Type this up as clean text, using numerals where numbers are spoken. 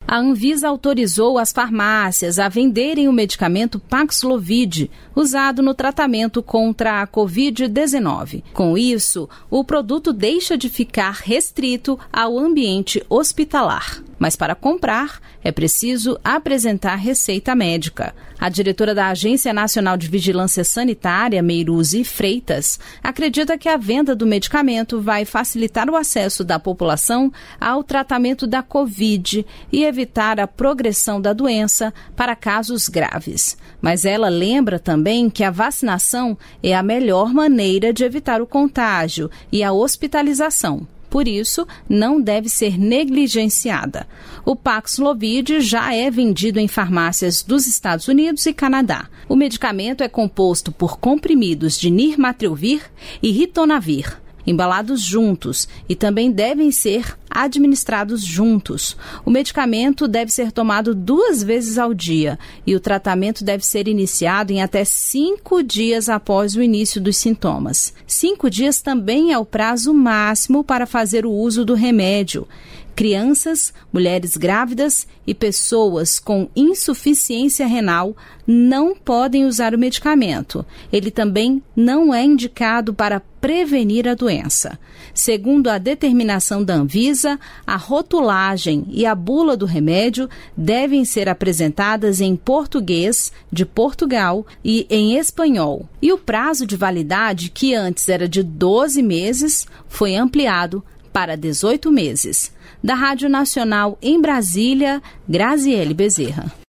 A Anvisa autorizou as farmácias a venderem o medicamento Paxlovid, usado no tratamento contra a Covid-19. Com isso, o produto deixa de ficar restrito ao ambiente hospitalar. Mas para comprar, é preciso apresentar receita médica. A diretora da Agência Nacional de Vigilância Sanitária, Meiruzi Freitas, acredita que a venda do medicamento vai facilitar o acesso da população ao tratamento da Covid e evitar a progressão da doença para casos graves. Mas ela lembra também que a vacinação é a melhor maneira de evitar o contágio e a hospitalização. Por isso, não deve ser negligenciada. O Paxlovid já é vendido em farmácias dos Estados Unidos e Canadá. O medicamento é composto por comprimidos de nirmatrelvir e ritonavir, embalados juntos, e também devem ser administrados juntos. O medicamento deve ser tomado 2 vezes ao dia e o tratamento deve ser iniciado em até 5 dias após o início dos sintomas. 5 dias também é o prazo máximo para fazer o uso do remédio. Crianças, mulheres grávidas e pessoas com insuficiência renal não podem usar o medicamento. Ele também não é indicado para prevenir a doença. Segundo a determinação da Anvisa, a rotulagem e a bula do remédio devem ser apresentadas em português de Portugal e em espanhol. E o prazo de validade, que antes era de 12 meses, foi ampliado para 18 meses. Da Rádio Nacional em Brasília, Graziele Bezerra.